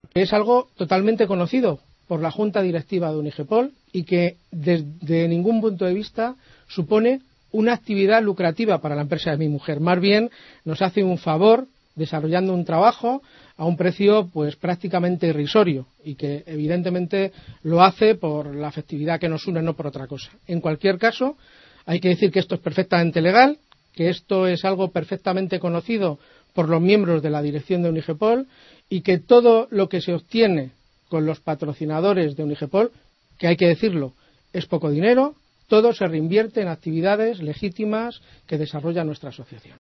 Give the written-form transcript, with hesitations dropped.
Es algo totalmente conocido por la Junta Directiva de Unigepol y que desde ningún punto de vista supone una actividad lucrativa para la empresa de mi mujer. Más bien nos hace un favor desarrollando un trabajo a un precio pues prácticamente irrisorio y que evidentemente lo hace por la afectividad que nos une, no por otra cosa. En cualquier caso, hay que decir que esto es perfectamente legal, que esto es algo perfectamente conocido por los miembros de la dirección de Unigepol y que todo lo que se obtiene con los patrocinadores de Unigepol, que hay que decirlo, es poco dinero, todo se reinvierte en actividades legítimas que desarrolla nuestra asociación.